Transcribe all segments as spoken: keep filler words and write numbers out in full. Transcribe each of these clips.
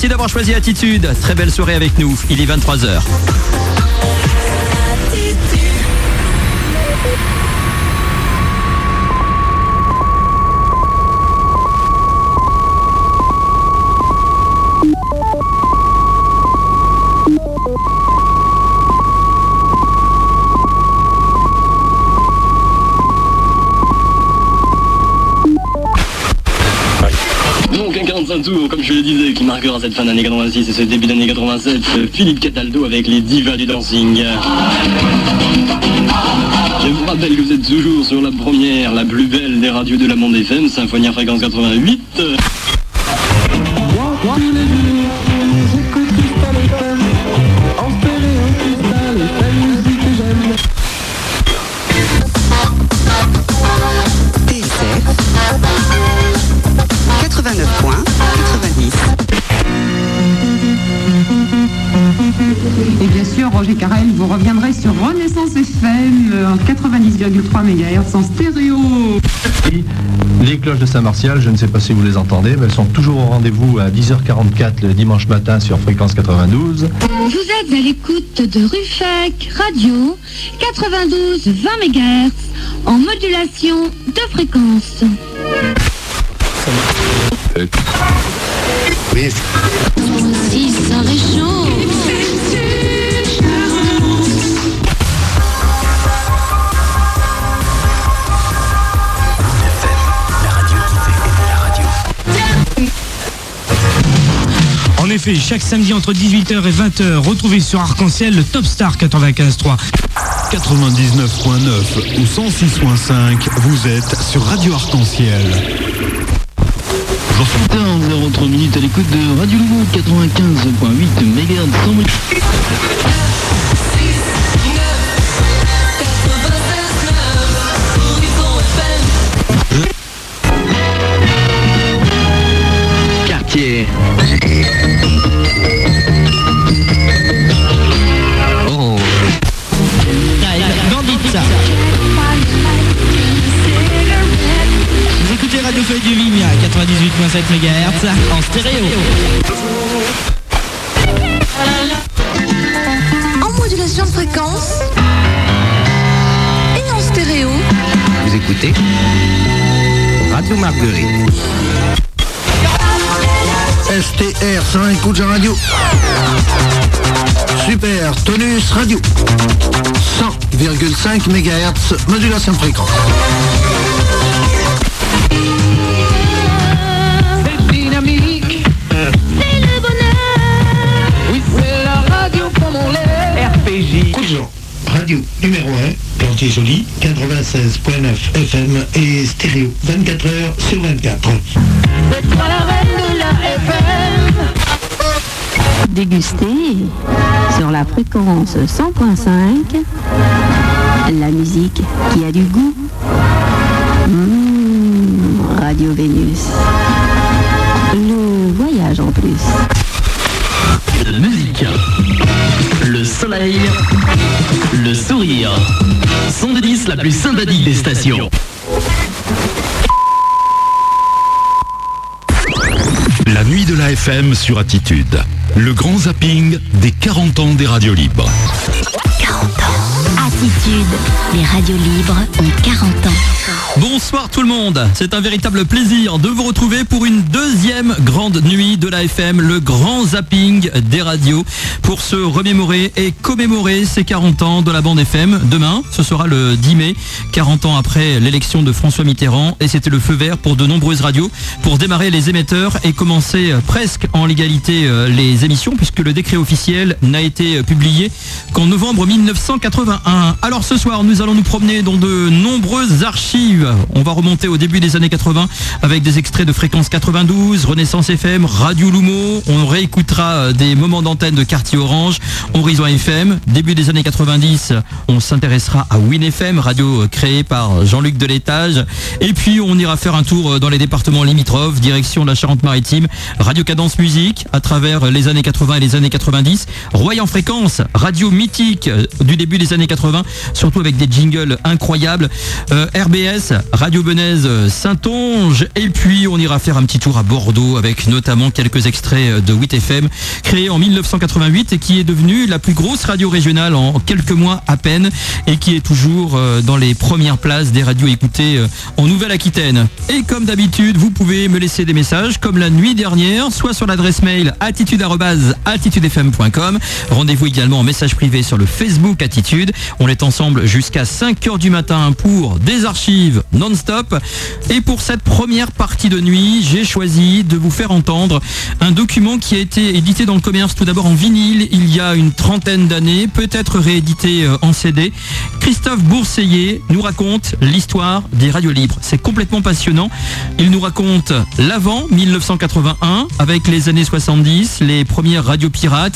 Merci d'avoir choisi Attitude. Très belle soirée avec nous. Il est vingt-trois heures. Donc un quarante-cinq tours, comme je le disais, qui marquera cette fin d'année quatre-vingt-six et ce début d'année quatre-vingt-sept, Philippe Cataldo avec les divas du dancing. Je vous rappelle que vous êtes toujours sur la première, la plus belle des radios de la bande F M, Symphonia Fréquence quatre-vingt-huit. quatre-vingt-neuf point quatre-vingt-dix. Et bien sûr, Roger Carrel, vous reviendrez sur Renaissance F M en quatre-vingt-dix virgule trois mégahertz en stéréo. Les cloches de Saint-Martial, je ne sais pas si vous les entendez, mais elles sont toujours au rendez-vous à dix heures quarante-quatre le dimanche matin sur Fréquence quatre-vingt-douze. Vous êtes à l'écoute de Ruffec Radio quatre-vingt-douze vingt mégahertz en modulation de fréquence. Oui. Si ça réchauffe. En effet, chaque samedi entre dix-huit heures et vingt heures, retrouvez sur Arc-en-Ciel le Top Star quatre-vingt-quinze trois. quatre-vingt-dix-neuf point neuf ou cent six point cinq, vous êtes sur Radio Arc-en-Ciel. zéro trois minutes à l'écoute de Radio Lumo quatre-vingt-quinze point huit mégahertz. Quartier. Oh. Gambit. Vous écoutez Radio Feuille du Vigne à quatre-vingt-dix-huit virgule sept mégahertz en stéréo. En modulation de fréquence et en stéréo. Vous écoutez Radio Marguerite. S T R cent un Couja Radio. Super Tonus Radio. cent virgule cinq mégahertz modulation de fréquence. C'est dynamique. C'est le bonheur. Oui, c'est la radio comme on l'aime. R P J. Couja Radio numéro un. Plantier Joli, quatre-vingt-seize point neuf F M et stéréo vingt-quatre heures sur vingt-quatre. C'est toi la reine de la F M. Dégustez sur la fréquence cent point cinq la musique qui a du goût. Mmh, Radio Vénus. Le voyage en plus. La musique, le soleil, le sourire. Son de dix la plus sympathique des stations. La nuit de la F M sur Attitude. Le grand zapping des quarante ans des radios libres. quarante ans. Attitude. Les radios libres ont quarante ans. Bonsoir tout le monde, c'est un véritable plaisir de vous retrouver pour une deuxième grande nuit de la F M, le grand zapping des radios, pour se remémorer et commémorer ces quarante ans de la bande F M. Demain, ce sera le dix mai, quarante ans après l'élection de François Mitterrand, et c'était le feu vert pour de nombreuses radios pour démarrer les émetteurs et commencer presque en légalité les émissions, puisque le décret officiel n'a été publié qu'en novembre mille neuf cent quatre-vingt-un. Alors ce soir, nous allons nous promener dans de nombreuses archives. On va remonter au début des années quatre-vingts avec des extraits de Fréquence quatre-vingt-douze, Renaissance F M, Radio Lumo. On réécoutera des moments d'antenne de Quartier Orange, Horizon F M. Début des années quatre-vingt-dix, on s'intéressera à Win F M, radio créée par Jean-Luc Delétage. Et puis on ira faire un tour dans les départements limitrophes, direction la Charente-Maritime, Radio Cadence Musique à travers les années quatre-vingts et les années quatre-vingt-dix. Royan Fréquence, radio mythique du début des années quatre-vingts quatre-vingts, surtout avec des jingles incroyables. Euh, R B S, Radio Benaise Saintonge, et puis on ira faire un petit tour à Bordeaux avec notamment quelques extraits de huit F M, créé en mille neuf cent quatre-vingt-huit et qui est devenue la plus grosse radio régionale en quelques mois à peine et qui est toujours dans les premières places des radios écoutées en Nouvelle-Aquitaine. Et comme d'habitude, vous pouvez me laisser des messages comme la nuit dernière, soit sur l'adresse mail attitude arobase attitude f m point com. Rendez-vous également en message privé sur le Facebook Attitude. On est ensemble jusqu'à cinq heures du matin pour des archives non-stop. Et pour cette première partie de nuit, j'ai choisi de vous faire entendre un document qui a été édité dans le commerce tout d'abord en vinyle il y a une trentaine d'années, peut-être réédité en C D. Christophe Bourseiller nous raconte l'histoire des radios libres. C'est complètement passionnant. Il nous raconte l'avant mille neuf cent quatre-vingt-un avec les années soixante-dix, les premières radios pirates,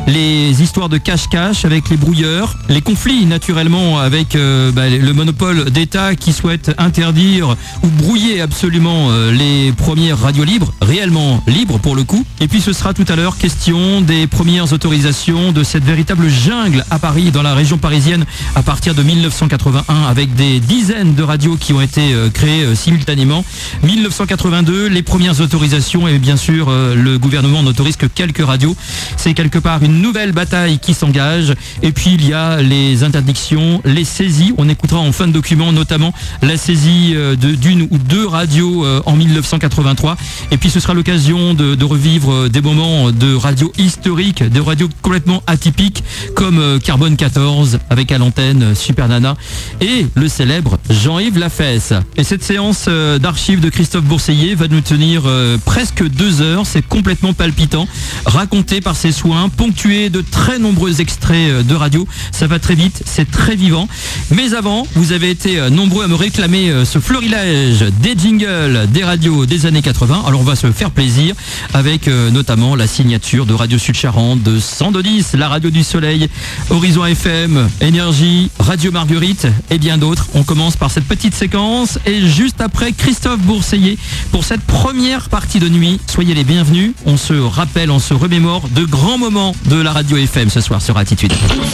les histoires de cache-cache avec les brouilleurs, les conflits naturellement avec euh, bah, le monopole d'État qui souhaite interdire ou brouiller absolument euh, les premières radios libres, réellement libres pour le coup. Et puis ce sera tout à l'heure question des premières autorisations de cette véritable jungle à Paris, dans la région parisienne, à partir de mille neuf cent quatre-vingt-un, avec des dizaines de radios qui ont été euh, créées euh, simultanément. mille neuf cent quatre-vingt-deux, les premières autorisations, et bien sûr euh, le gouvernement n'autorise que quelques radios. C'est quelque part une nouvelle bataille qui s'engage. Et puis il y a les interdictions, les saisies. On écoutera en fin de document notamment la saisie euh, de, d'une ou deux radios euh, en mille neuf cent quatre-vingt-trois. Et puis ce sera l'occasion de, de revivre des moments de radios historiques, de radios complètement atypiques comme euh, Carbone quatorze avec à l'antenne Super Nana et le célèbre Jean-Yves Lafesse. Et cette séance euh, d'archives de Christophe Bourseiller va nous tenir euh, presque deux heures. C'est complètement palpitant, raconté par ses soins, ponctué de très nombreux extraits de radio. Ça va très vite, c'est très vivant. Mais avant, vous avez été nombreux à me réclamer ce florilège des jingles des radios des années quatre-vingts. Alors on va se faire plaisir avec euh, notamment la signature de Radio Sud Charente, de cent deux dix, la radio du Soleil, Horizon F M, Énergie, Radio Marguerite et bien d'autres. On commence par cette petite séquence et juste après Christophe Bourseiller pour cette première partie de nuit. Soyez les bienvenus. On se rappelle, on se remémore de grands moments de la radio F M ce soir sur Attitude.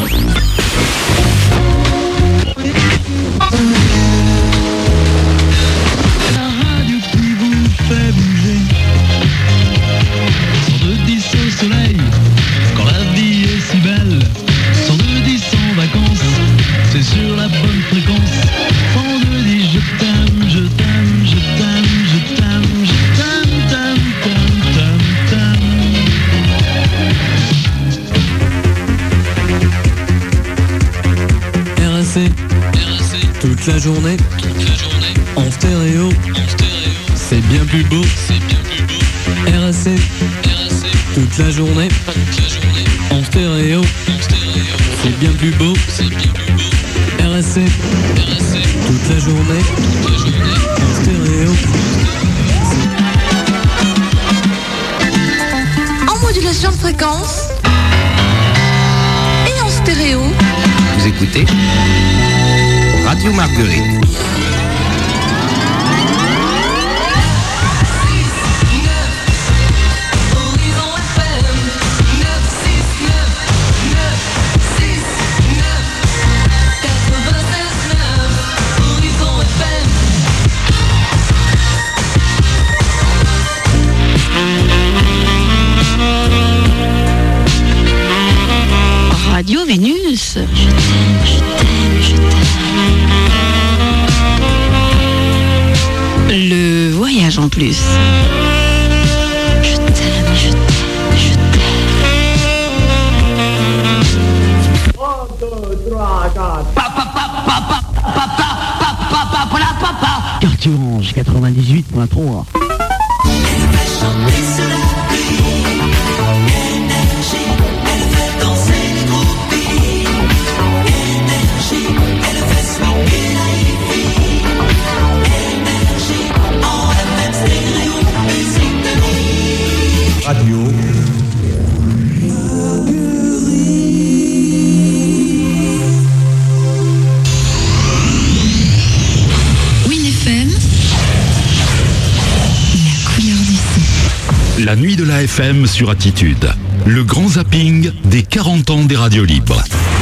Soleil, quand la vie est si belle, cent deux dix en vacances, c'est sur la bonne fréquence. cent deux dix, je t'aime, je t'aime, je t'aime, je t'aime, je t'aime, t'aime, t'aime, t'aime, t'aime. R A C, toute la journée, toute la journée, en stéréo, en stéréo, c'est bien plus beau, c'est bien plus beau. R A C, toute la journée, toute la journée, en stéréo, en stéréo, c'est bien plus beau, c'est bien plus beau. R S C, R S C, toute la journée, toute la journée, en stéréo. En modulation de fréquence et en stéréo. Vous écoutez Radio Marguerite. Radio Vénus. Je t'aime, je t'aime, je t'aime. Le voyage en plus. Je t'aime, je t'aime, je t'aime. un, deux, trois, quatre. Papa, papa, papa, papa, papa, papa, papa. Quartier Orange, quatre-vingt-dix-huit point trois. Radio Win F M, la couleur du son. La nuit de la F M sur Attitude. Le grand zapping des quarante ans des radios libres.